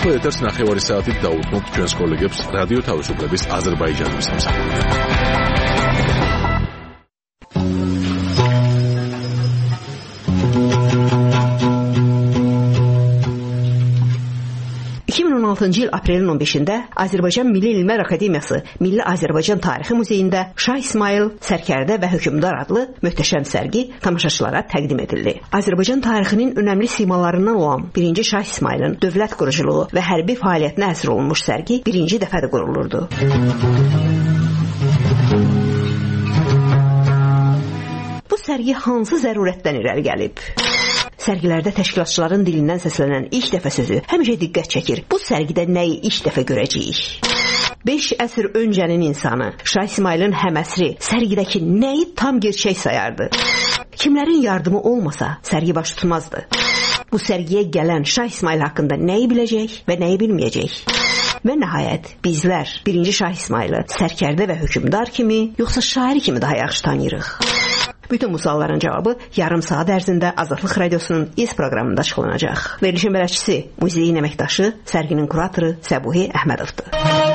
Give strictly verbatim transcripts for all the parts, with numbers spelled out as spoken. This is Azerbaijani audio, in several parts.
ახლა ეთერს ნახევარი საათით დაუთმობთ ჩვენს კოლეგებს რადიო თავისუფლების აზერბაიჯანის სამსახურით. iki min on altıncı il aprelin on beşində Azərbaycan Milli Elmlər Akademiyası Milli Azərbaycan Tarixi Muzeyində Şah İsmayıl, Sərkərdə və Hökmdar adlı möhtəşəm sərgi tamaşaçılara təqdim edildi. Azərbaycan tarixinin önəmli simalarından olan birinci Şah İsmayılın dövlət quruculuğu və hərbi fəaliyyətinə həsr olunmuş sərgi birinci dəfədə qurulurdu. Bu sərgi hansı zərurətdən irəli gəlib? Sərgilərdə təşkilatçıların dilindən səslənən ilk dəfə sözü həmişə diqqət çəkir. Bu sərgidə nəyi ilk dəfə görəcəyik? beş əsr öncənin insanı Şah İsmayılın həməsri sərgidəki nəyi tam gerçək sayardı? Kimlərin yardımı olmasa sərgi baş tutmazdı. Bu sərgiyə gələn Şah İsmayıl haqqında nəyi biləcək və nəyi bilməyəcək? Və nəhayət bizlər birinci Şah İsmayılı Sərkərdə və Hökmdar kimi, yoxsa şair kimi daha yaxşı tanıyırıq? Bütün bu sualların cavabı yarım saat ərzində Azadlıq Radiosunun İz proqramında açıqlanacaq. Verilişin bələdçisi, muzeyin əməkdaşı, sərginin kuratoru Səbuhi Əhmədovdur.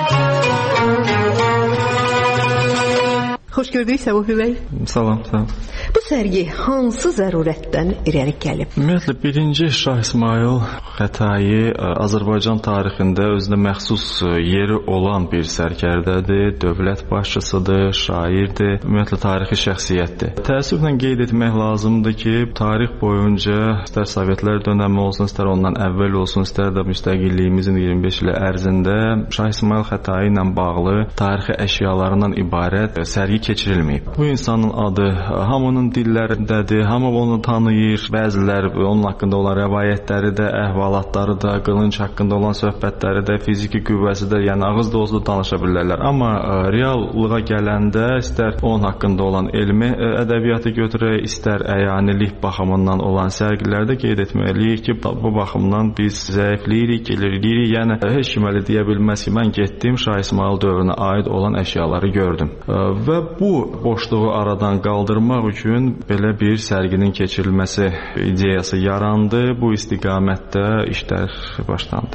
Xoş gördük Səbuhi bəy. Salam, salam. Bu sərgi hansı zərurətdən irəli gəlib? Ümumiyyətlə, birinci Şah İsmayıl Xətai Azərbaycan tarixində özünə məxsus yeri olan bir sərkərdədir, dövlət başçısıdır, şairdir, ümumiyyətlə tarixi şəxsiyyətdir. Təəssüflə qeyd etmək lazımdır ki, tarix boyunca istər Sovetlər dönəmi olsun, istər ondan əvvəl olsun, istər də müstəqilliyimizin iyirmi beş ili ərzində Şah İsmayıl Xətai ilə bağlı tarixi əşyalarından ibarət sərgi keçirilməyib. Bu insanın adı hamının dillərindədir, hamı onu tanıyır, bəzilər onun haqqında olan rəvayətləri də, əhvalatları da, qılınc haqqında olan söhbətləri də, fiziki qüvvəsi də, yəni ağız dolusu danışa bilirlər. Amma reallığa gələndə istər onun haqqında olan elmi ədəbiyyatı götürək, istər əyanilik baxımından olan sərgilərdə qeyd etməliyik ki, bu baxımdan biz zəifləyirik, gelirik, yəni heç kim elə deyə bilməz ki, mən getdim Şah İsmayıl dövrünə aid olan əşyaları gördüm. Və bu boşluğu aradan qaldırmaq üçün belə bir sərginin keçirilməsi ideyası yarandı. Bu istiqamətdə işlər başlandı.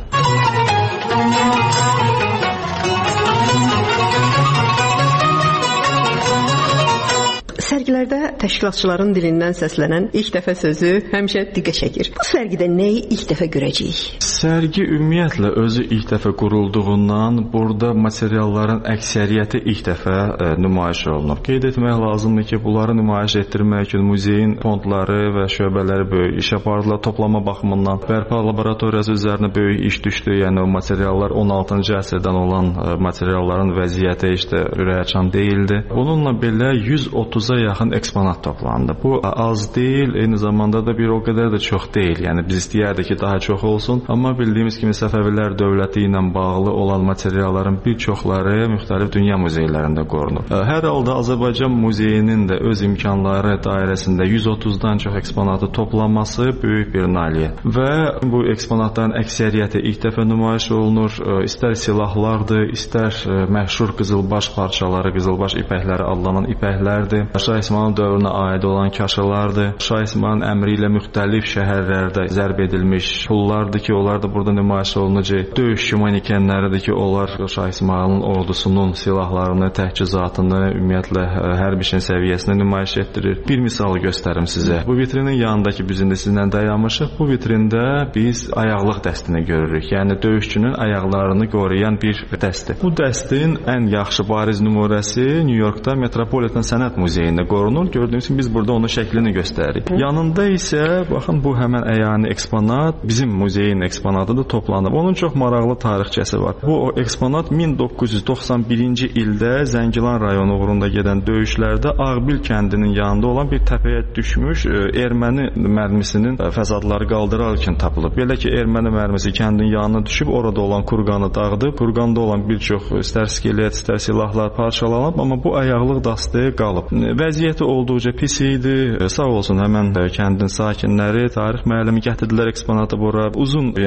Sərgilərdə təşkilatçıların dilindən səslənən ilk dəfə sözü həmişə diqqət çəkir. Bu sərgidə nəyi ilk dəfə görəcəyik? Sərgi ümumiyyətlə özü ilk dəfə qurulduğundan burada materialların əksəriyyəti ilk dəfə e, nümayiş olunub. Qeyd etmək lazımdır ki, bunları nümayiş etdirmək üçün muzeyin fondları və şöbələri böyük iş apardılar. Toplama baxımından bərpa laboratoriyası üzərinə böyük iş düşdü. Yəni o materiallar on altıncı əsrdən olan e, materialların vəziyyəti işte ürəkaçan deyildi. Bununla belə yüz otuza yaxın eksponat toplandı. Bu az deyil, eyni zamanda da bir o qədər də çox deyil. Yəni biz istəyərdik ki, daha çox olsun, amma bildiyimiz kimi Səfəvilər dövləti ilə bağlı olan materialların bir çoxları müxtəlif dünya muzeylərində qorunub. Hər halda Azərbaycan muzeyinin də öz imkanları dairəsində yüz otuzdan çox eksponatı toplanması böyük bir nailiyyət. Və bu eksponatların əksəriyyəti ilk dəfə nümayiş olunur. İstər silahlardır, istər məşhur qızılbaş parçaları, qızılbaş ipəkləri adlanan ipəklərdir. Şah İsmayıl dövrünə aid olan kaşalardır. Şah İsmayılın əmri ilə müxtəlif şəhərlərdə zərb edilmiş pullardır ki, onlar da burada nümayiş olunacaq. Döyüş manekenləridir ki, onlar Şah İsmayılın ordusunun silahlarını, təchizatını, ümumiyyətlə hər bir şeyin səviyyəsini nümayiş etdirir. Bir misal göstərim sizə. Bu vitrinin yanındakı biz indi sizlə dayanmışıq. Bu vitrində biz ayaqlıq dəstini görürük. Yəni döyüşçünün ayaqlarını qoruyan bir dəstir. Bu dəstin ən yaxşı bariz nümunəsi New Yorkda Metropolitan Sənət Muzeyində qorunur. Gördüyünüz kimi biz burada onun şəklini göstəririk. Yanında isə baxın bu həmin əyani eksponat bizim muzeyin eksponatıdır, toplanıb. Onun çox maraqlı tarixçəsi var. Bu o eksponat min doqquz yüz doxsan birinci ildə Zəngilan rayonu uğrunda gedən döyüşlərdə Ağbil kəndinin yanında olan bir təpəyə düşmüş erməni mərmisinin fəsadları qaldırarkən tapılıb. Belə ki, erməni mərmisi kəndin yanına düşüb orada olan kurqanı dağıdıb. Kurqanda olan bir çox istər skelet, istər silahlar parçalanıb, amma bu ayaqlıq dastı qalıb. Vəziyyəti olduqca pis idi. Sağ olsun həmən kəndin sakinləri, tarix müəllimi gətirdilər eksponatı bura. Uzun, yəni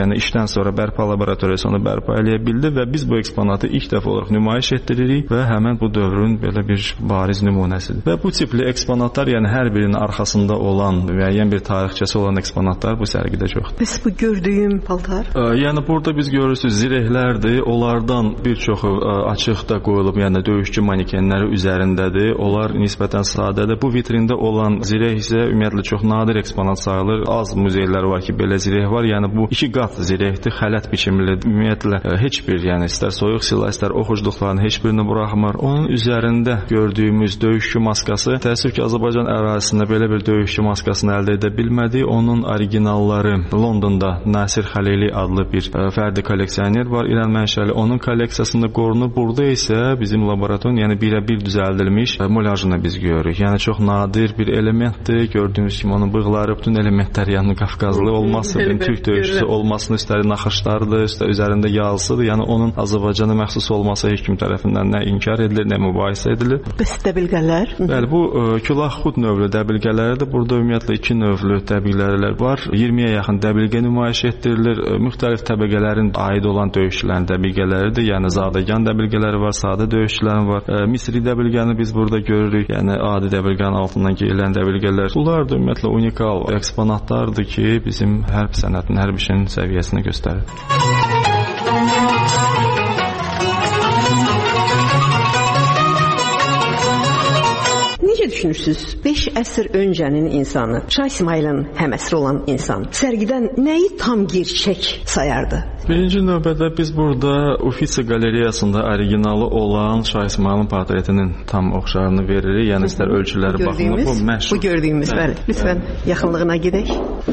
yəni işdən sonra bərpa laboratoriyası onu bərpa eləyə bildi və biz bu eksponatı ilk dəfə olaraq nümayiş etdiririk və həmin bu dövrün belə bir bariz nümunəsidir. Və bu tipli eksponatlar, yəni hər birinin arxasında olan müəyyən bir tarixçəsi olan eksponatlar bu sərgidə çoxdur. Bəs bu gördüyüm paltar? Ə, yəni burada biz görürsüz zirehlərdir. Onlardan bir çoxu ə, açıqda qoyulub, yəni döyüşçü manekenləri üzərindədir. Onlar nisbətən sadədir. Bu vitrində olan zireh isə ümumiyyətlə çox nadir eksponat sayılır. Az muzeylər var ki, belə zireh var. Yəni bu iki qat zirehdir, xələt biçimli. Ümumiyyətlə ə, heç bir, yəni istər soyuq silah, istər oxucluqların heç birini buraxmır. Onun üzərində gördüyümüz döyüşçü maskası, təəssüf ki, Azərbaycan ərazisində belə bir döyüşçü maskasını əldə edə bilmədik. Onun originalları Londonda Nasir Xəlili adlı bir ə, fərdi kolleksioner var, İran mənşəli. Onun kolleksiyasında qorunur. Burada isə bizim laboratoriyanın, yəni birə-bir düzəldilmiş mulajını biz görürük. Yəni çox nadir bir elementdir. Gördüyünüz kimi onun bığları, bütün elementlər, yəni Qafqazlı olması, yəni Türk döyüşçüsü olmasının üstəri naxışlardır, üstə üzərində yazısıdır. Yəni onun Azərbaycana məxsus olması heç kim tərəfindən nə inkar edilir, nə mübahisə edilir. Bəs dəbilqələr? Bəli, bu ə, külah-xud növlü dəbilqələrdir. Burada ümumiyyətlə iki növlü dəbilqələr var. iyirmiyə yaxın dəbilqə nümayiş etdirilir. Ə, müxtəlif təbəqələrin aid olan döyüşçülərin dəbilqələridir. Yəni zadəgan dəbilqələri var, sadə döyüşçülərin var. Ə, Misri dəbilqəni biz burada görürük. Yəni adi dəbilqənin altından geyilən dəbilqələr. Bunlar da ümumiyyətlə unikal eksponatlardır ki, bizim hərb sənətinin, hərb işinin səviyyəsini göstərir. Necə düşünürsünüz? beş əsr öncənin insanı, Şah İsmayılın həməsiri olan insan sərgidən nəyi tam gerçək sayardı? Birinci növbədə biz burada Uffizi qalereyasında originalı olan Şah İsmayılın portretinin tam oxşarını veririk. Yəni istər ölçüləri baxımından bu məşhur. Bu gördüyümüz, bəli. Lütfən yaxınlığına gedək.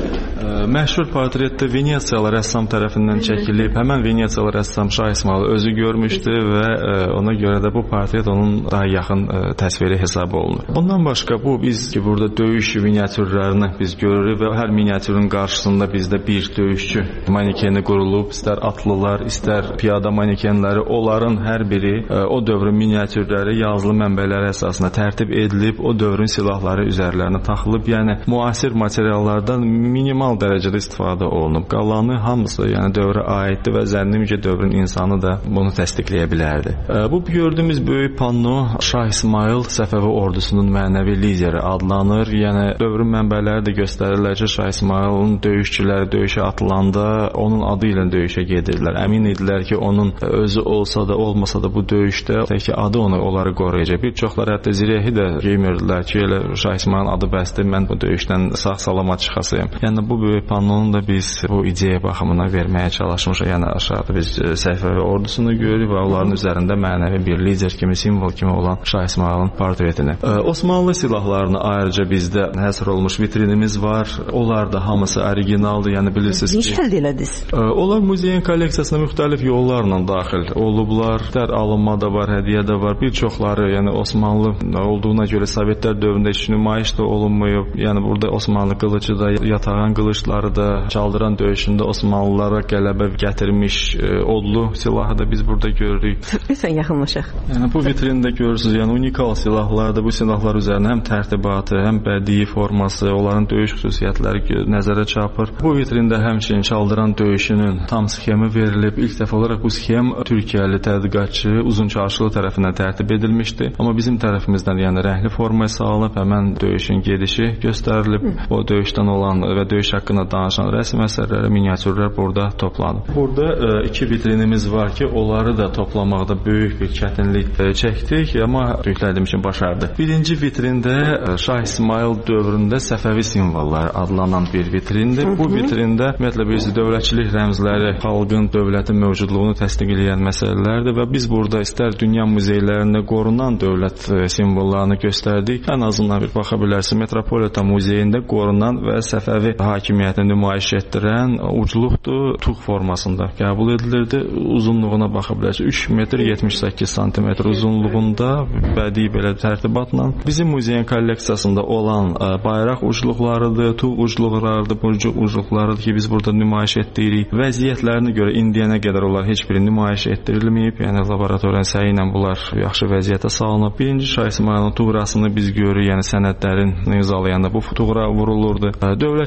Məşhur portretdə Venesiyalı rəssam tərəfindən çəkilib. Həmən Venesiyalı rəssam Şah İsmayılı özü görmüşdü və ona görə də bu portret onun daha yaxın təsviri hesab olunur. Bundan başqa bu biz ki burada döyüş miniatürlərini biz görürük və hər miniatürün qarşısında bizdə bir döyüşçü manekeni qurulub, istər atlılar, istər piyada manekenləri, onların hər biri o dövrün miniatürləri yazılı mənbələr əsasında tərtib edilib, o dövrün silahları üzərlərinə taxılıb. Yəni müasir materiallardan minimal dərəcədə istifadə olunub. Qalanı hamısı yəni dövrə aiddir və zənnimcə ki dövrün insanı da bunu təsdiqləyə bilərdi. Bu gördüyümüz böyük panno Şah İsmayıl Səfəvi ordusunun mənəvi lideri adlanır. Yəni dövrün mənbələri də göstərirlər ki, Şah İsmayılın döyüşçüləri döyüşə atılanda onun adı ilə döyüşə gedirlər. Əmin idilər ki, onun özü olsa da, olmasa da bu döyüşdə tək ki adı onu onları qoruyacaq. Bir çoxları hətta zirehi də geymirdilər ki, elə Şah İsmayılın adı bəsdir, mən bu döyüşdən sağ-salamat çıxasıyam. Yəni bu böyük pannonu da biz bu ideya baxımına verməyə çalışmışıq. Yəni aşağıda biz Səfəvi ordusunu görürük və onların üzərində mənəvi bir lider kimi, simvol kimi olan Şah İsmayılın portretini. Ee, Osmanlı silahlarını ayrıca bizdə həsr olmuş vitrinimiz var. Onlar da hamısı originaldır. Yəni bilirsiniz ki, necə əldə elədiniz? E, onlar muzeyin kolleksiyasına müxtəlif yollarla daxil olublar. Dər alınma da var, hədiyyə də var. Bir çoxları, yəni Osmanlı olduğuna görə Sovetlər dövründə heç nümayiş də olunmayıb. Yəni burada Osmanlı qılıcı da, yatağan qılıçları da, çaldıran döyüşündə Osmanlılara qələbə gətirmiş e, odlu silahı da biz burada görürük. Lütfən yaxınlaşaq. Yəni bu vitrində görürsünüz, yəni unikal silahlardır. Bu silahlar üzərinə həm tərtibatı, həm bədii forması, onların döyüş xüsusiyyətləri nəzərə çarpır. Bu vitrində həmçinin çaldıran döyüşünün tam sxemi verilib. İlk dəfə olaraq bu sxem Türkiyəli tədqiqatçı Uzunçarşılı tərəfindən tərtib edilmişdi. Amma bizim tərəfimizdən yəni rəngli formaya salınıb, həmən döyüşün gedişi göstərilib. O döyüşdən olan və döyüş haqqında danışan rəsm əsərləri, miniatürlər burada toplanıb. Burada e, iki vitrinimiz var ki, onları da toplamaqda böyük bir çətinlik e, çəkdik, amma yüklədiyim üçün başardıq. Birinci vitrində e, Şah İsmayıl dövründə Səfəvi simvolları adlanan bir vitrindir. Bu vitrində ümumiyyətlə biz dövlətçilik rəmzləri, xalqın, dövlətin mövcudluğunu təsdiq edən məsələlərdir və biz burada istər dünya muzeylərində qorunan dövlət e, simvollarını göstərdik. Ən azından bir baxa bilərsiniz, Metropolitan muzeyində qorunan və Səfəvi hakimiyyətini nümayiş etdirən ucluqdur, tuğ formasında qəbul edilirdi. Uzunluğuna baxa bilərsiniz, üç metr yetmiş səkkiz santimetr uzunluğunda bədii belə tərtibatla bizim muzeyin kolleksiyasında olan ə, bayraq ucluqlarıdır, tuğ ucluqlarıdır, burcuq ucluqlarıdır ki, biz burada nümayiş etdiririk. Vəziyyətlərinə görə indiyənə qədər onlar heç biri nümayiş etdirilməyib. Yəni laboratoriyanın səyi ilə bunlar yaxşı vəziyyətə salınıb. Birinci Şah İsmayılın tuğrasını biz görürük, yəni sənədlərin imzalayanda bu tuğra vurulurdu. Dövlətçiliyin başqa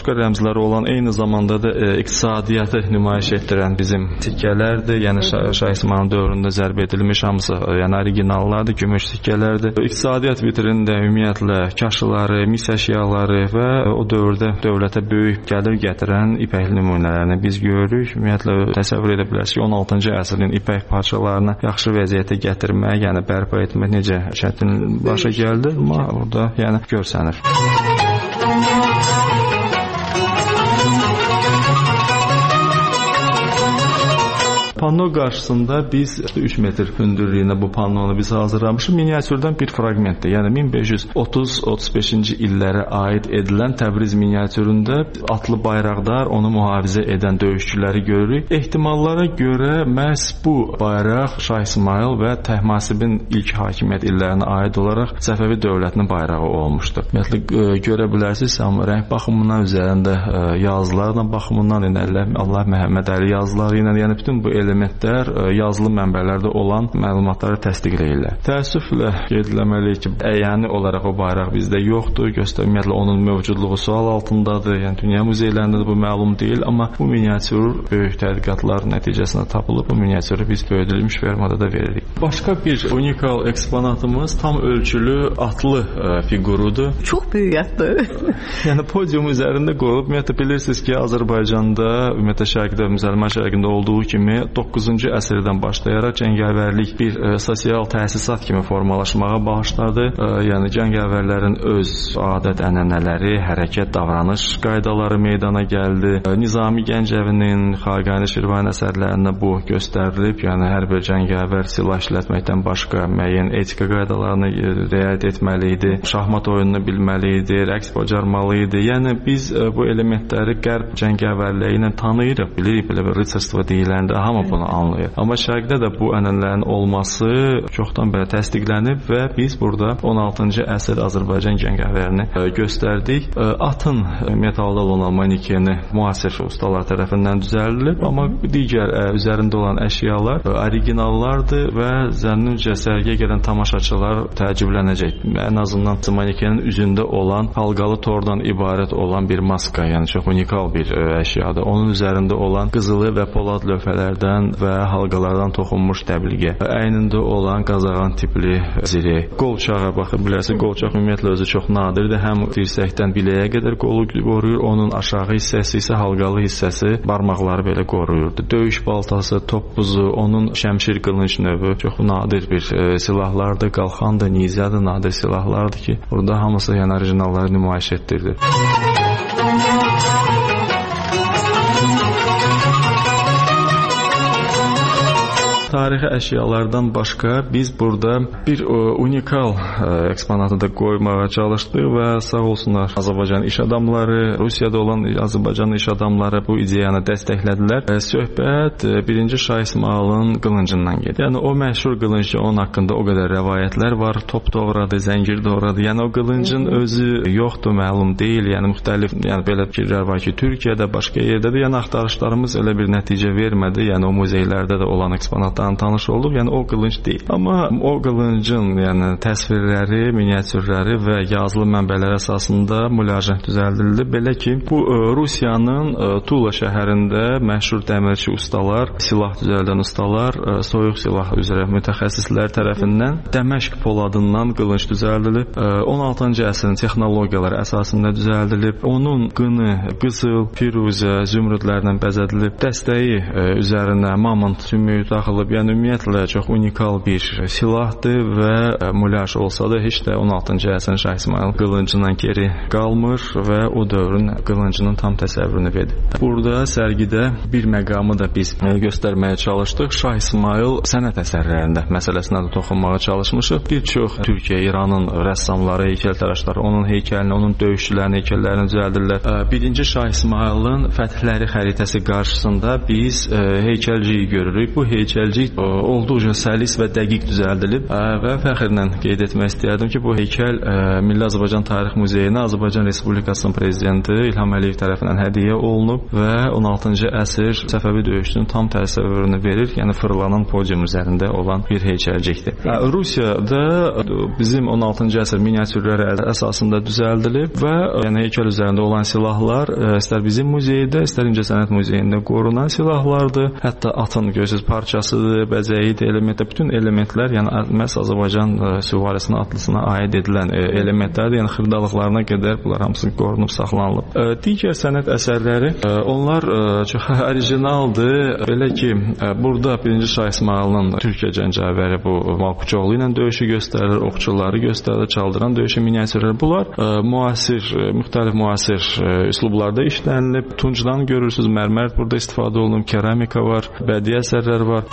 başqa rəmzləri olan, eyni zamanda da e, iqtisadiyyatı nümayiş etdirən bizim sikkələrdir. Yəni Şah İsmayılın dövründə zərb edilmiş hamısı, yəni originallardır, gümüş sikkələrdir. İqtisadiyyat vitrində ümumiyyətlə kaşıları, mis əşyaları və o dövrdə dövlətə böyük gəlir gətirən ipək nümunələrini biz görürük. Ümumiyyətlə təsəvvür edə bilərsiniz ki, on altıncı əsrin ipək parçalarını yaxşı vəziyyətə gətirmək, yəni bərpa etmək necə çətin başa gəldi, amma orada yəni görsənir. Panno qarşısında biz üç metr hündürlüyünə bu pannonu biz hazırlamışıq. Miniatürdən bir fraqmentdir. Yəni min beş yüz otuz otuz beşinci illərə aid edilən Təbriz miniatüründə atlı bayraqdar, onu mühafizə edən döyüşçüləri görürük. Ehtimallara görə məhz bu bayraq Şah İsmayıl və Təhmasibin ilk hakimiyyət illərinə aid olaraq Səfəvi dövlətinin bayrağı olmuşdur. Ümumiyyətlə görə bilərsiniz, rəng baxımından üzərində yazılarla baxımından yəni Allah Məhəmməd Əli yazıları ilə, yəni bütün bu elementlər yazılı mənbələrdə olan məlumatları təsdiqləyirlər. Təəssüflə qeyd etməliyik ki, əyani olaraq o bayraq bizdə yoxdur. Göstərməklə onun mövcudluğu sual altındadır. Yəni dünya muzeylərində də bu məlum deyil, amma bu miniatür böyük tədqiqatlar nəticəsində tapılıb. Bu miniatürü biz böyüdülmüş formada da veririk. Başqa bir unikal eksponatımız tam ölçülü atlı figurudur. Çox böyük atdır. Yəni podium üzərində qoyulub. Ümumiyyətlə bilirsiniz ki, Azərbaycanda, ümumiyyətlə şərqdə, müsəlman şərqində olduğu kimi doqquzuncu əsrdən başlayaraq cəngavərlik bir e, sosial təsisat kimi formalaşmağa başladı. E, yəni cəngavərlərin öz adət-ənənələri, hərəkət, davranış qaydaları meydana gəldi. E, Nizami Gəncəvinin, Xaqani Şirvani əsərlərində bu göstərilib. Yəni hər bir cəngavər silah işlətməkdən başqa müəyyən etika qaydalarını riayət etməli idi. Şahmat oyununu bilməli idi, rəqs bacarmalı idi. Yəni biz e, bu elementləri qərb cəngavərliyi ilə tanıyırıq, bilirik, belə bir ritsarstvo deyiləndə hamı bunu anlayır. Amma şərqdə də bu ənənələrin olması çoxdan belə təsdiqlənib və biz burada on altıncı əsr Azərbaycan cəngavərini göstərdik. Atın metalda olan manikeni müasir ustalar tərəfindən düzəldilib, amma digər üzərində olan əşyalar originallardır və zənnimcə sərgiyə gələn tamaşaçılar təəccüblənəcək. Ən azından manikenin üzündə olan halqalı tordan ibarət olan bir maska, yəni çox unikal bir əşyadır. Onun üzərində olan qızılı və polad lövhələrdən və halqalardan toxunmuş təbliğə, əynində olan qazağan tipli ziri, qolçağa baxıb bilərsiniz, qolçaq ümumiyyətlə özü çox nadirdir. Həm dirsəkdən biləyə qədər qolu qoruyur, onun aşağı hissəsi isə halqalı hissəsi barmaqları belə qoruyurdu. Döyüş baltası, topbuzu, onun şəmşir qılınc növü çox nadir bir e, silahlardır, qalxan da, nizə də nadir silahlardır ki, burada hamısı yəni orijinalları nümayiş etdirdi. Tarixi əşyalardan başqa biz burada bir o, unikal ə, eksponatı da qoymağa çalışdıq və sağ olsunlar Azərbaycan iş adamları, Rusiyada olan Azərbaycan iş adamları bu ideyanı dəstəklədilər. Ə, söhbət ə, birinci Şah İsmayılın qılıncından gedir. Yəni o məşhur qılınc, onun haqqında o qədər rəvayətlər var. Top doğradı, zəngir doğradı. Yəni o qılıncın özü yoxdur, məlum deyil. Yəni müxtəlif, yəni belə fikirlər var ki, Türkiyədə, başqa yerdə də yəni axtarışlarımız elə bir nəticə vermədi. Yəni o muzeylərdə də olan eksponatlar tanış olduq. Yəni o qılınc deyil. Amma o qılıncın yəni təsvirləri, miniatürləri və yazılı mənbələr əsasında mülahizə düzəldildi. Belə ki, bu Rusiyanın Tula şəhərində məşhur dəmirçi ustalar, silah düzəldən ustalar, soyuq silah üzrə mütəxəssislər tərəfindən Dəməşq poladından qılınc düzəldilib. on altıncı əsrin texnologiyaları əsasında düzəldilib. Onun qını qızıl, firuzə, zümrüdlərlə bəzədilib. Dəstəyi üzərinə mamont sümüyü taxılıb. Yəni ümumiyyətlə çox unikal bir silahdır və mülaj olsa da heç də on altıncı əsrin Şah İsmayıl qılıncından geri qalmır və o dövrün qılıncının tam təsəvvürünü verir. Burada sərgidə bir məqamı da biz göstərməyə çalışdıq. Şah İsmayıl sənət əsərlərində məsələsinə də toxunmağa çalışmışıq. Bir çox Türkiyə, İranın rəssamları, heykəltaraşları onun heykəlini, onun döyüşçülərinin heykəllərini düzəldirlər. Birinci Şah İsmayılın fəthləri xəritəsi qarşısında biz heykəlciyi görürük. Bu heykəlci muzey olduqca səlis və dəqiq düzəldilib və fəxrlə qeyd etmək istəyərdim ki, bu heykəl Milli Azərbaycan Tarix Muzeyinə Azərbaycan Respublikasının prezidenti İlham Əliyev tərəfindən hədiyyə olunub və on altıncı əsr Səfəvi döyüşünün tam təsəvvürünü verir, yəni fırlanan podium üzərində olan bir heykəlcikdir. Rusiyada bizim on altıncı əsr miniatürləri əsasında düzəldilib və yəni heykəl üzərində olan silahlar istər bizim muzeydə, istər İncəsənət Muzeyində qorunan silahlardır. Hətta atın görsüz parçasıdır, bəzəyidir, elementlər, bütün elementlər, yəni məhz Azərbaycan süvarisinə, atlısına aid edilən elementlərdir. Yəni xırdalıqlarına qədər bunlar hamısı qorunub, saxlanılıb. Digər sənət əsərləri, onlar çox orijinaldır. Belə ki, burada birinci Şah İsmayılın Türkiyə cəngavəri bu Malkuçoğlu ilə döyüşü göstərilir, oxçuları göstərilir, çaldıran döyüşü miniatürləri. Bunlar müasir, müxtəlif müasir üslublarda işlənilib. Tuncdan görürsüz, mərmər burada istifadə olunub, keramika var, bədii əsərlər var.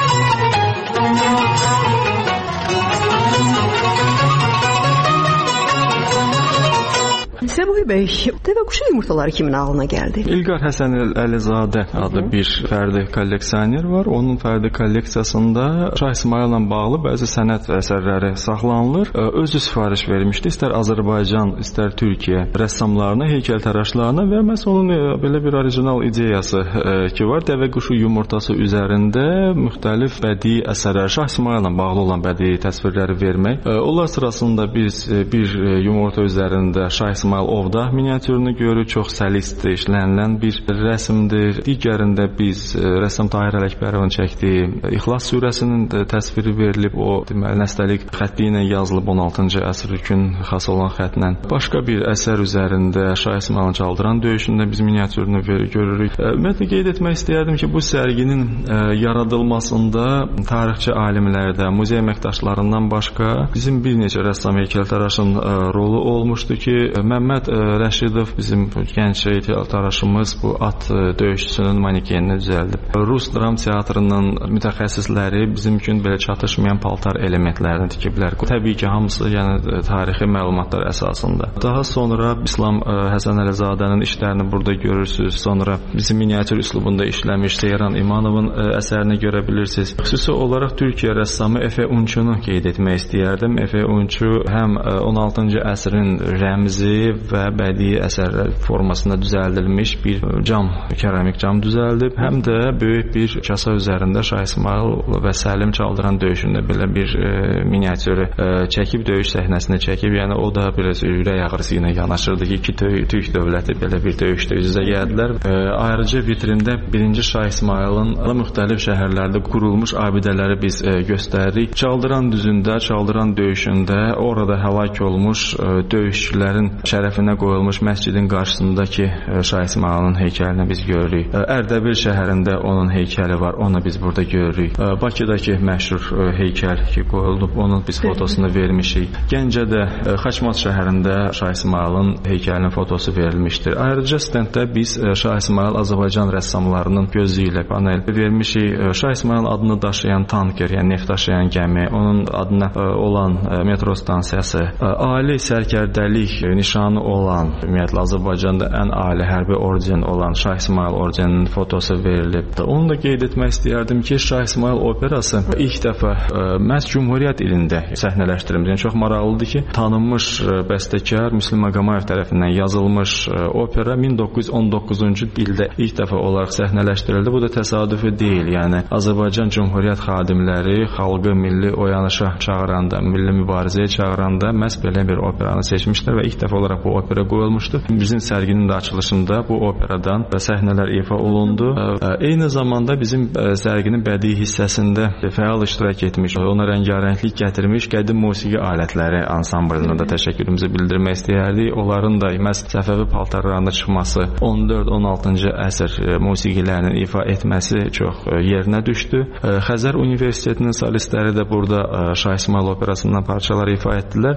Səbuhi bəy, dəvəquşu yumurtaları kimin ağlına gəldi? İlqar Həsən Əlizadə adlı bir fərdi kolleksioner var. Onun fərdi kolleksiyasında Şah İsmayılla bağlı bəzi sənət əsərləri saxlanılır. Özü sifariş vermişdi, istər Azərbaycan, istər Türkiyə rəssamlarına, heykəltaraşlarına və məhz onun belə bir orijinal ideyası ki var, dəvəquşu yumurtası üzərində müxtəlif bədii əsərlər, Şah İsmayılla bağlı olan bədii təsvirləri vermək. Onlar sırasında biz bir yumurta üzərində Şah İsmayıl Ovda miniatürünü görürük, çox səlisdir, işlənilən bir rəsmdir. Digərində biz rəssam Tahir Ələkbərovun çəkdiyi İxlas surəsinin təsviri verilib, o deməli nəstəlik xətti ilə yazılıb on altıncı əsr üçün xas olan xətlə. Başqa bir əsər üzərində Şah İsmayılın çaldıran döyüşündə biz miniatürünü görürük. Ümumiyyətlə qeyd etmək istəyərdim ki, bu sərginin yaradılmasında tarixçi alimlərdə, muzey əməkdaşlarından başqa bizim bir neçə rəssam heykəltaraşın rolu olmuşdu ki, Məmməd Rəşidov bizim gənc heykəltaraşımız bu at döyüşçüsünün manekenini düzəldib. Rus dram teatrının mütəxəssisləri bizim üçün belə çatışmayan paltar elementlərini tikiblər. Təbii ki, hamısı yəni tarixi məlumatlar əsasında. Daha sonra İslam Həsən Əlizadənin işlərini burada görürsüz. Sonra bizim miniatür üslubunda işləmiş Seyran İmanovun əsərini görə bilirsiniz. Xüsusi olaraq Türkiyə rəssamı Efe Unçunu qeyd etmək istəyərdim. Efe Unçu həm on altıncı əsrin rəmzi və bədii əsərlər formasında düzəldilmiş bir cam, keramik cam düzəldib, həm də böyük bir kasa üzərində Şah İsmayıl və Səlim çaldıran döyüşündə belə bir e, miniatürü e, çəkib, döyüş səhnəsini çəkib, yəni o da biraz ürək ağrısı ilə yanaşırdı ki, iki Türk dövləti belə bir döyüşdə üz-üzə gəldilər. E, ayrıca vitrində birinci Şah İsmayılın müxtəlif şəhərlərdə qurulmuş abidələri biz e, göstəririk. Çaldıran düzündə, çaldıran döyüşündə orada həlak olmuş e, döyüşçülərin şərəfinə qoyulmuş məscidin qarşısındakı Şah İsmayılın heykəlini biz görürük. Ərdəbil şəhərində onun heykəli var, onu biz burada görürük. Bakıdakı məşhur heykəl ki qoyulub, onun biz fotosunu vermişik. Gəncədə, Xaçmaz şəhərində Şah İsmayılın heykəlinin fotosu verilmişdir. Ayrıca stenddə biz Şah İsmayıl Azərbaycan rəssamlarının gözü ilə panel vermişik. Şah İsmayıl adını daşıyan tanker, yəni neft daşıyan gəmi, onun adına olan metro stansiyası, ali sərkərdəlik nişanı olan, ümumiyyətlə Azərbaycanda ən ali hərbi orden olan Şah İsmayıl ordeninin fotosu verilib. Onu da qeyd etmək istəyərdim ki, Şah İsmayıl operası ilk dəfə məhz Cümhuriyyət ilində səhnələşdirilmiş. Yəni çox maraqlıdır ki, tanınmış bəstəkar Müslüm Maqamayev tərəfindən yazılmış opera min doqquz yüz on doqquzuncu ildə ilk dəfə olaraq səhnələşdirildi. Bu da təsadüfi deyil. Yəni Azərbaycan Cümhuriyyət xadimləri xalqı milli oyanışa çağıranda, milli mübarizəyə çağıranda məhz belə bir operanı seçmişlər və ilk dəfə olaraq bu opera qoyulmuşdu. Bizim sərginin də açılışında bu operadan səhnələr ifa olundu. Eyni zamanda bizim sərginin bədii hissəsində fəal iştirak etmiş, ona rəngarənglik gətirmiş qədim musiqi alətləri ansamblına da təşəkkürümüzü bildirmək istəyərdik. Onların da məhz Səfəvi paltarlarında çıxması, on dörd on altıncı əsr musiqilərinin ifa etməsi çox yerinə düşdü. Xəzər Universitetinin solistləri də burada Şah İsmayıl operasından parçalar ifa etdilər.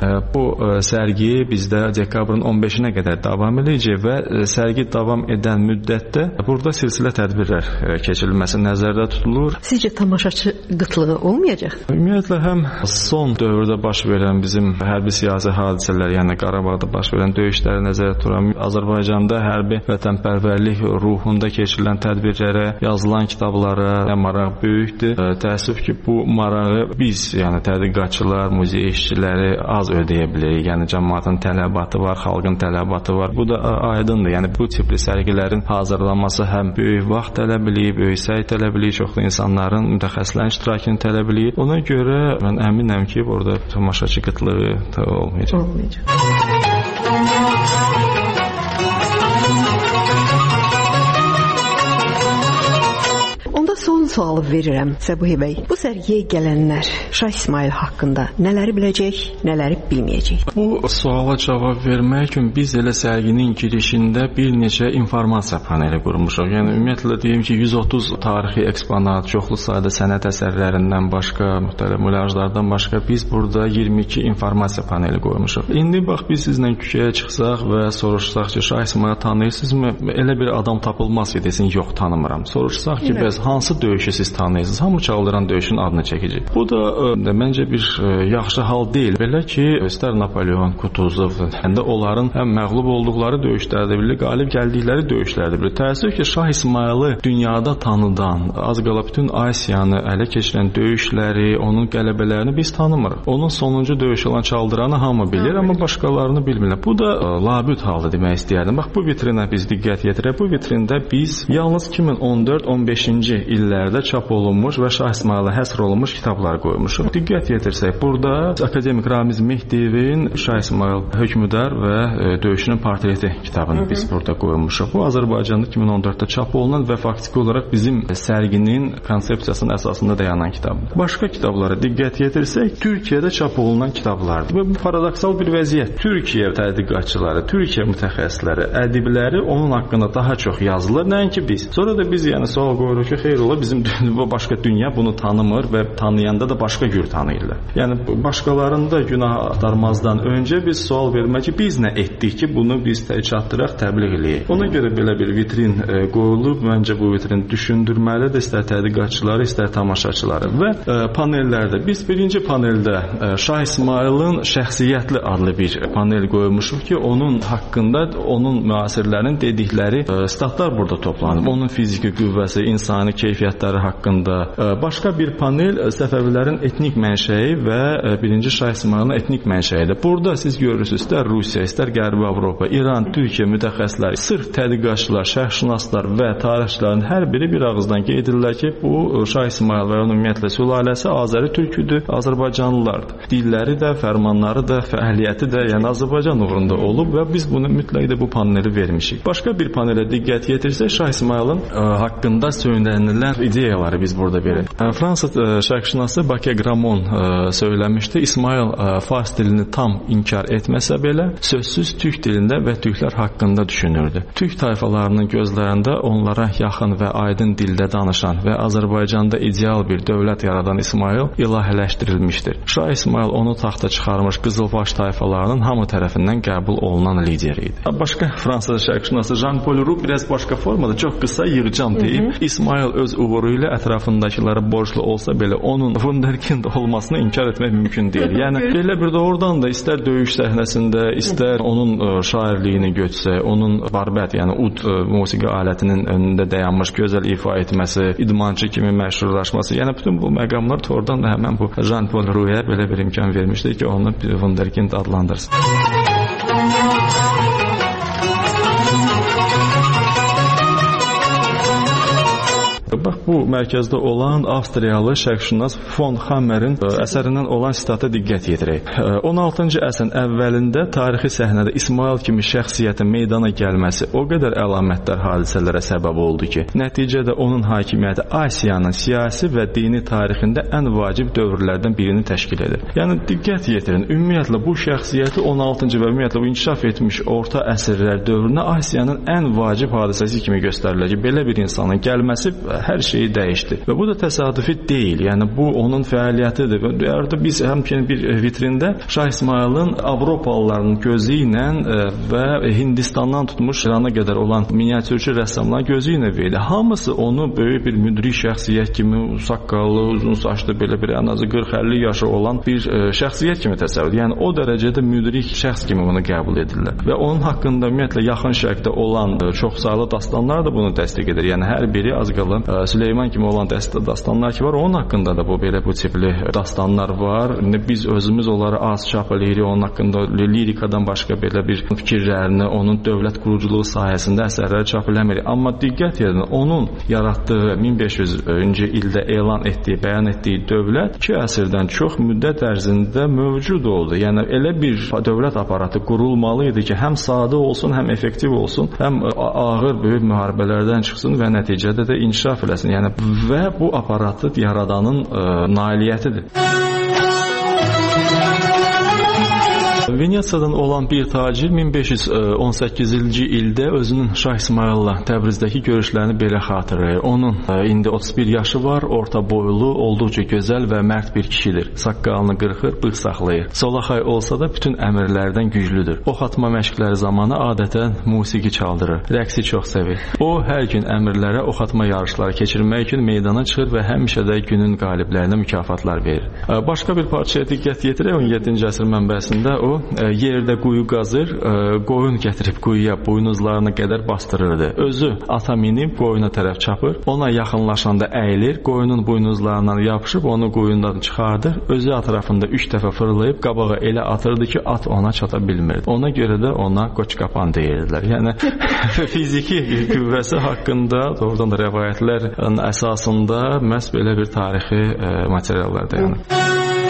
Bu sərgi bizdə dekabrın on beşinə qədər davam edəcək və sərgi davam edən müddətdə burada silsilə tədbirlər keçirilməsi nəzərdə tutulur. Sizcə tamaşaçı qıtlığı olmayacaq? Ümumiyyətlə həm son dövrdə baş verən bizim hərbi siyasi hadisələr, yəni Qarabağda baş verən döyüşləri nəzərdə tuturam. Azərbaycanda hərbi vətənpərvərlik ruhunda keçirilən tədbirlərə, yazılan kitablara maraq böyükdür. Təəssüf ki, bu marağı biz, yəni tədqiqatçılar, muzey işçiləri az ödəyə bilirik. Yəni cəmaətin tələbatı var, xalqın tələbatı var. Bu da aydındır. Yəni bu tipli sərgilərin hazırlanması həm böyük vaxt tələb eləyir, böyük səy tələb eləyir, çoxlu insanların, mütəxəssislərin iştirakını tələb eləyir. Ona görə mən əminəm ki, burada tamaşaçı qıtlığı olmayacaq. Olmayacaq. Onda son sualı verirəm Səbuhi bəy. Bu sərgiyə gələnlər Şah İsmayıl haqqında nələri biləcək, nələri bilməyəcək? Bu suala cavab vermək üçün biz elə sərginin girişində bir neçə informasiya paneli qurmuşuq. Yəni ümumiyyətlə deyim ki, yüz otuz tarixi eksponat, çoxlu sayda sənət əsərlərindən başqa, müxtəlif mulyajlardan başqa biz burada iyirmi iki informasiya paneli qoymuşuq. İndi bax biz sizlə küçəyə çıxsaq və soruşsaq ki, Şah İsmayıl tanıyırsınızmı? Elə bir adam tapılmaz ki, desin, yox, tanımıram. Soruşsaq ki, bəs hansı döyüşü siz tanıyırsınız? Hamı Çağlayan döyüşünün adını çəkəcək. Bu da ə, məncə bir ə, yaxşı hal deyil. Belə ki, istər Napoleon, Kutuzov, həm də onların həm məğlub olduqları döyüşlərdə bilir, qalib gəldikləri döyüşlərdə bilir. Təəssüf ki, Şah İsmayılı dünyada tanıdan, az qala bütün Asiyanı ələ keçirən döyüşləri, onun qələbələrini biz tanımırıq. Onun sonuncu döyüş olan Çaldıranı hamı bilir, amma başqalarını bilmirlər. Bu da ə, labüd haldır demək istəyərdim. Bax, bu vitrinə biz diqqət yetirək. Bu vitrində biz yalnız iki min on dörd on beşinci illərdə çap olunmuş və Şah İsmayıla həsr olunmuş kitablar qoymuşuq. Diqqət yetirsək, burada akademik Ramiz Mehdiyevin Şah İsmayıl hökmdar və e, döyüşünün portreti kitabını biz burada qoymuşuq. Bu Azərbaycanda iki min on dörddə çap olunan və faktiki olaraq bizim sərginin konsepsiyasının əsasında dayanan kitabdır. Başqa kitablara diqqət yetirsək, Türkiyədə çap olunan kitablardır. Və bu paradoksal bir vəziyyət. Türkiyə tədqiqatçıları, Türkiyə mütəxəssisləri, ədibləri onun haqqında daha çox yazılır, nəinki biz. Sonra da biz yəni sual qoyuruq ki, xeyr ola bizim başqa dünya bunu tanımır və tanıyanda da başqa cür tanıyırlar. Yəni başqalarında günah axtarmazdan öncə biz sual vermək ki, biz nə etdik ki, bunu biz çatdıraq, təbliğ eləyək. Ona görə belə bir vitrin e, qoyulub. Məncə bu vitrin düşündürməlidir, istər tədqiqatçıları, istər tamaşaçıları. Və e, panellərdə biz birinci paneldə e, Şah İsmayılın şəxsiyyətli adlı bir panel qoymuşuq ki, onun haqqında onun müasirlərinin dedikləri e, statlar burada toplanıb. Onun fiziki qüvvəsi, insani keyfiyyətləri haqqında. E, başqa bir panel e, Səfəvilərin etnik mənşəyi və e, birinci Şah İsmayılın etnik mənşəyidir. Burada siz görürsünüz, istər Rusiya, istər Qərbi Avropa, İran, Türkiyə mütəxəssisləri, sırf tədqiqatçılar, şərhşünaslar və tarixçilərin hər biri bir ağızdan qeyd edirlər ki, bu Şah İsmayıl və onun ümumiyyətlə sülaləsi Azəri türküdür, Azərbaycanlılardır. Dilləri də, fərmanları da, fəaliyyəti də, yəni Azərbaycan uğrunda olub və biz bunu mütləq də bu paneli vermişik. Başqa bir panelə diqqət yetirsək, Şah İsmayılın ə, haqqında söylənilən ideyaları biz burada veririk. Fransız şərqşünası Bakı Gramon ə, söyləmişdi, İsmayıl ə, fars dilini tam inkar etməsə belə, sözsüz türk dilində və türklər haqqında düşünürdü. Türk tayfalarının gözlərində onlara yaxın və aydın dildə danışan və Azərbaycanda ideal bir dövlət yaradan İsmayıl ilahiləşdirilmişdir. Şah İsmayıl onu taxta çıxarmış qızılbaş tayfalarının hamı tərəfindən qəbul olunan lideri idi. Başqa Fransız şərqşünası Jean-Paul Roux biraz başqa formada çox qısa yığcam deyib, İsmayıl öz uğuru ilə ətrafındakilərə borclu olsa belə onun wunderkind olmasını inkar etmək mümkün deyil. Yəni belə bir də oradan da istər döyüş səhnəsində, istər onun ə, şairliyini götürsək, onun barbət, yəni ud ə, musiqi alətinin önündə dayanmış gözəl ifa etməsi, idmançı kimi məşhurlaşması, yəni bütün bu məqamlar oradan da həmən bu Jean-Paul Roux-a belə bir imkan vermişdi ki, onu bir wunderkind adlandırsın. Bax, bu mərkəzdə olan Avstriyalı şərqşünas Von Hammerin əsərindən olan sitata diqqət yetirək. on altıncı əsrin əvvəlində tarixi səhnədə İsmayıl kimi şəxsiyyətin meydana gəlməsi o qədər əlamətdar hadisələrə səbəb oldu ki, nəticədə onun hakimiyyəti Asiyanın siyasi və dini tarixində ən vacib dövrlərdən birini təşkil edir. Yəni diqqət yetirin, ümumiyyətlə bu şəxsiyyəti on altıncı və ümumiyyətlə bu inkişaf etmiş orta əsrlər dövrünə Asiyanın ən vacib hadisəsi kimi göstərilir ki, belə bir insanın gəlməsi hər şey dəyişdi. Və bu da təsadüfi deyil. Yəni bu onun fəaliyyətidir. Və artıq biz həmçinin bir vitrində Şah İsmayılın Avropalıların gözü ilə və Hindistandan tutmuş İrana qədər olan miniatürçü rəssamların gözü ilə verdi. Hamısı onu böyük bir müdrik şəxsiyyət kimi, saqqallı, uzun saçlı, belə bir ən azı qırx əlli yaşı olan bir ə, şəxsiyyət kimi təsəvvür edir. Yəni o dərəcədə müdrik şəxs kimi bunu qəbul edirlər. Və onun haqqında ümumiyyətlə yaxın şərqdə olan ə, çoxsaylı dastanlar da bunu təsdiq edir. Yəni hər biri az qala ə, Süleyman kimi olan dastanlar ki var, onun haqqında da bu belə bu tipli dastanlar var. İndi biz özümüz onları az çap eləyirik, onun haqqında lirikadan başqa belə bir fikirlərini, onun dövlət quruculuğu sahəsində əsərləri çap eləmirik. Amma diqqət edin, onun yaratdığı min beş yüzüncü ildə elan etdiyi, bəyan etdiyi dövlət iki əsrdən çox müddət ərzində mövcud oldu. Yəni elə bir dövlət aparatı qurulmalı idi ki, həm sadə olsun, həm effektiv olsun, həm ağır böyük müharibələrdən çıxsın və nəticədə də inkişaf eləsin. Yəni və bu aparatı yaradanın ə, nailiyyətidir. Venesiyadan olan bir tacir min beş yüz on səkkizinci ildə özünün Şah İsmayıl'la Təbrizdəki görüşlərini belə xatırlayır. Onun indi otuz bir yaşı var, orta boylu, olduqca gözəl və mərd bir kişidir. Saqqalını qırxır, bığ saxlayır. Solaxay olsa da bütün əmrlərdən güclüdür. Ox atma məşqləri zamanı adətən musiqi çaldırır. Rəqsi çox sevir. O hər gün əmrlərə ox atma yarışları keçirmək üçün meydana çıxır və həmişə də günün qaliblərinə mükafatlar verir. Başqa bir parçaya diqqət yetirək, on yeddinci əsr mənbəsində o yerdə quyu qazır, qoyun gətirib quyuya buynuzlarına qədər bastırırdı. Özü ata minib qoyuna tərəf çapır, ona yaxınlaşanda əyilir, qoyunun buynuzlarından yapışıb onu quyundan çıxardır, özü ətrafında üç dəfə fırlayıb qabağa elə atırdı ki, at ona çata bilmirdi. Ona görə də ona qoçqapan deyirdilər. Yəni fiziki qüvvəsi haqqında doğrudan da rəvayətlərin əsasında məhz belə bir tarixi materiallar dayanır.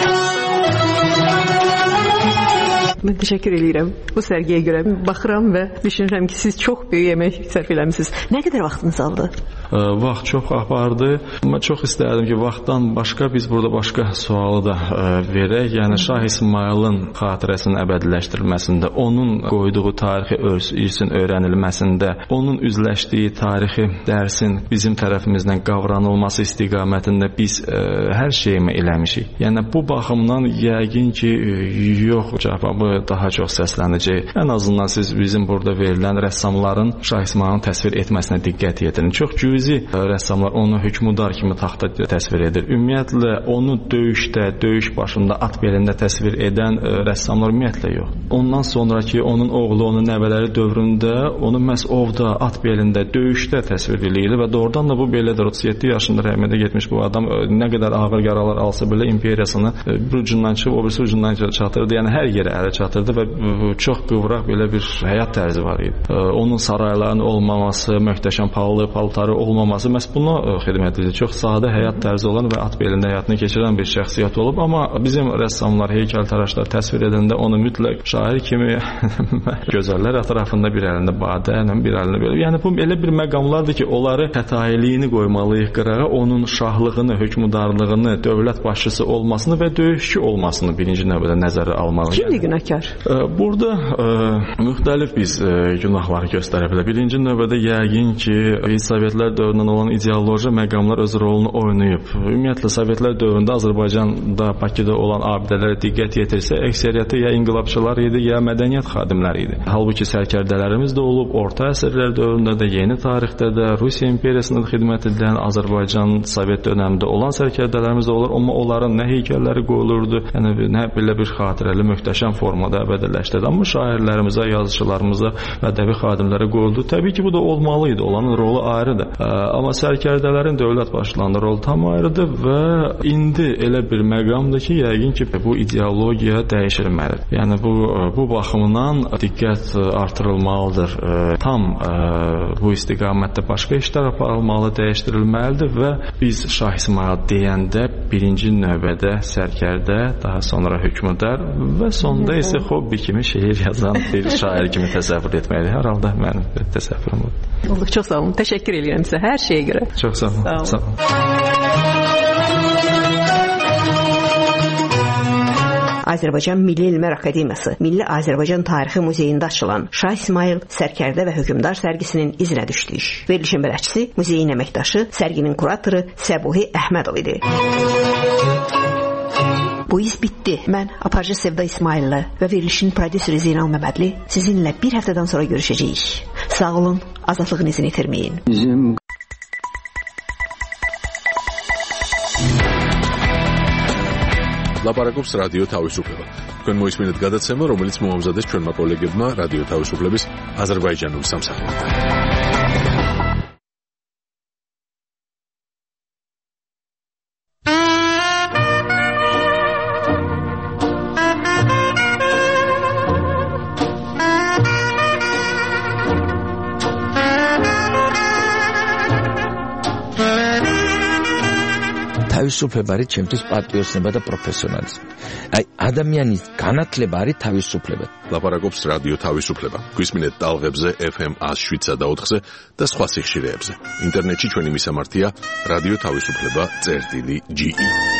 Mən təşəkkür edirəm. Bu sərgiyə görə baxıram və düşünürəm ki, siz çox böyük əmək sərf eləmisiniz. Nə qədər vaxtınız aldı? Vaxt çox apardı. Amma çox istərdim ki, vaxtdan başqa biz burada başqa sualı da verək. Yəni Şah İsmayılın xatirəsinin əbədiləşdirilməsində, onun qoyduğu tarixi irsin öyrənilməsində, onun üzləşdiyi tarixi dərsin bizim tərəfimizdən qavranılması istiqamətində biz ə, hər şeyimi eləmişik. Yəni bu baxımdan yəqin ki, yox cavabı daha çox səslənəcək. Ən azından siz bizim burada verilən rəssamların Şah İsmayılın təsvir etməsinə diqqət yetirin. Çox cüzi rəssamlar onu hökmdar kimi taxta təsvir edir. Ümumiyyətlə onu döyüşdə, döyüş başında, at belində təsvir edən rəssamlar ümumiyyətlə yox. Ondan sonraki onun oğlu, onun nəvələri dövründə onu məhz ovda, at belində, döyüşdə təsvir edirdi və doğrudan da bu belədir. otuz yeddi yaşında rəhmətə getmiş bu adam nə qədər ağır yaralar alsa belə imperiyasını bir ucundan çıxıb o birisi ucundan çatırdı. Yəni hər yerə ələ çatırdı və çox qıvraq belə bir həyat tərzi var idi. Onun saraylarının olmaması, möhtəşəm pahalı paltarı olmaması məhz buna xidmət edir. Çox sadə həyat tərzi olan və at belində həyatını keçirən bir şəxsiyyət olub, amma bizim rəssamlar, heykəltaraşlar təsvir edəndə onu mütləq şair kimi gözəllər ətrafında bir əlində badə, bir əlində belə. Yəni bu elə bir məqamlardır ki, onları xətailiyini qoymalıyıq qırağa, onun şahlığını, hökmdarlığını, dövlət başçısı olmasını və döyüşçü olmasını birinci növbədə nəzərə almalıyıq. Kimdir günahkar? Burada ə, müxtəlif biz ə, günahları göstərə bilər. Birinci növbədə yəqin ki, Sovetlər dövründən olan ideoloji məqamlar öz rolunu oynayıb. Ümumiyyətlə Sovetlər dövründə Azərbaycanda, Bakıda olan abidələrə diqqət yetirsə, əksəriyyəti ya inqilabçılar idi, ya mədəniyyət xadimləri idi. Halbuki sərkərdələrimiz də olub, orta əsrlər dövründə də, yeni tarixdə də, Rusiya imperiyasında xidmət edən Azərbaycan Sovet dövründə olan sərkərdələrimiz də olur, amma onların nə heykəlləri qoyulurdu, yəni nə belə bir xatirəli möhtəşəm formada əbədiləşdirdi. Amma şairlərimizə, yazıçılarımıza, ədəbi xadimlərə qoyuldu. Təbii ki, bu da olmalı idi. Onların rolu ayrıdır. Amma sərkərdələrin dövlət başçılarının rolu tam ayrıdır və indi elə bir məqamdır ki, yəqin ki, bu ideologiya dəyişilməlidir. Yəni bu bu baxımdan diqqət artırılmalıdır. Tam bu istiqamətdə başqa işlər aparılmalı, dəyişdirilməlidir və biz Şah İsmayıl deyəndə birinci növbədə sərkərdə, daha sonra hökmdar və sonda isə hobbi kimi şeir yazan bir şair kimi təsəvvür etməkdir. Hər halda mənim təsəvvürüm budur. Olduq, çox sağ olun. Təşəkkür edirəm sizə hər şeyə görə. Çox sağ olun. Sağ olun. Sağ olun. Azərbaycan Milli Elmlər Akademiyası, Milli Azərbaycan Tarixi Muzeyində açılan Şah İsmayıl, Sərkərdə və Hökmdar sərgisinin izinə düşdük. Verilişin bələdçisi, muzeyin əməkdaşı, sərginin kuratoru Səbuhi Əhmədov idi. Bu iz bitdi. Mən Aparıcı Sevda İsmayıllı və verilişin prodüseri Zeynal Məmmədli sizinlə bir həftədən sonra görüşəcəyik. Sağ olun, azadlığınızı itirməyin. Bizim ლაპარაკობს რადიო თავისუფლება. თქვენ მოისმინეთ გადაცემა, რომელიც მოამზადეს ჩვენმა კოლეგებმა რადიო თავისუფლების აზერბაიჯანულ სამსახურიდან. თავისუფლება არის ჩემთვის პატრიოტიზმი და პროფესიონალიზმი. აი ადამიანის განათლება არის თავისუფლება. ლაპარაკობს რადიო თავისუფლება. გვისმინეთ ტალღებზე ეფ ემ one oh seven point four-ზე და სხვა სიხშირეებზე. ინტერნეტში ჩვენი მისამართია რადიო თავისუფლება წერტილი ჯი ი.